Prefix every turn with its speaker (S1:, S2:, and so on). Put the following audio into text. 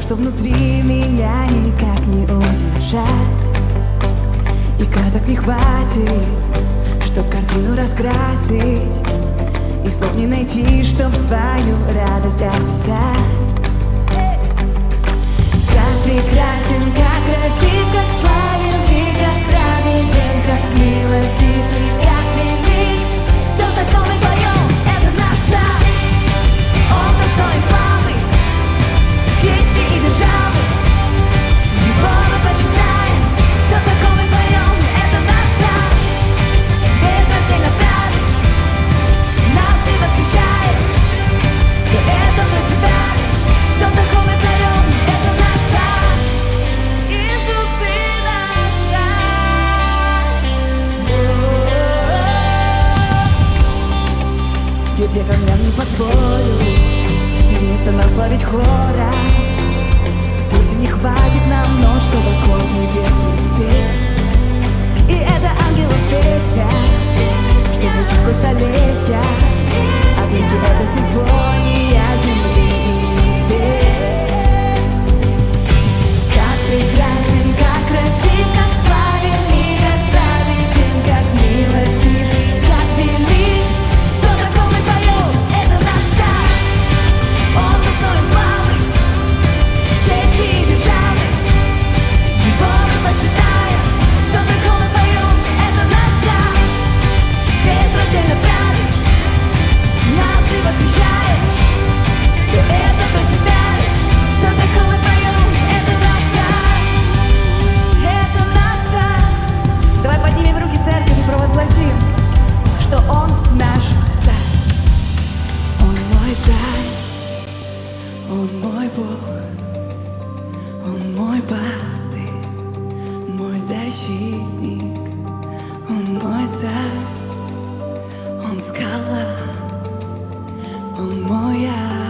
S1: что внутри меня никак не удержать. И красок не хватит, чтоб картину раскрасить, и слов не найти, чтоб свою радость описать. Как прекрасен, как красив, как славен и как праведен, как милостив и как велик тот, о ком мы поем. Это наш царь, он достоин славы, чести и державы. Его мы почитаем, тот, о ком мы поем. Это наш царь, безраздельно правит, нас ты восхищаешь. Все это про тебя лишь, тот, о ком мы поем. Это наш царь, Иисус, ты наш царь. Ведь я камням не позволю вместо нас славить хора. Пусть и не хватит нам ночь, чтобы аккорд небесный спеть. И это ангелов песня, что звучит сквозь столетия, а звезды — это симфония земли и небес. Как прекрасен, как красив, как славен и как праведен, как милостив и как велик тот, о ком мы поем. Это наш царь, он достоин славы, чести и державы. Его мы почитаем, тот, о ком мы поем. Это наш царь, безраздельно правишь, нас ты восхищаешь. Все это про тебя лишь, тот, о ком мы поем. Это наш царь, это наш царь. Давай поднимем руки, церковь, и провозгласим, что он наш царь. Он мой царь, он мой Бог, он мой пастырь, мой защитник. Он мой царь, он скала, он мой